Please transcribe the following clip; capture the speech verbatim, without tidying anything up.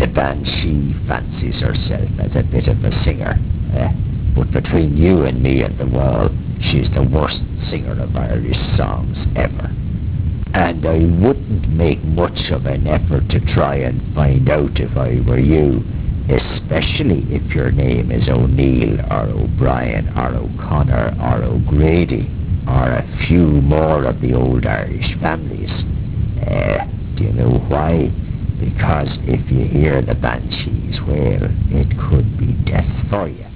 Banshee fancies herself as a bit of a singer, eh? But between you and me and the wall, she's the worst singer of Irish songs ever. And I wouldn't make much of an effort to try and find out if I were you, especially if your name is O'Neill or O'Brien or O'Connor or O'Grady or a few more of the old Irish families. Uh, do you know why? Because if you hear the Banshees wail, it could be death for you.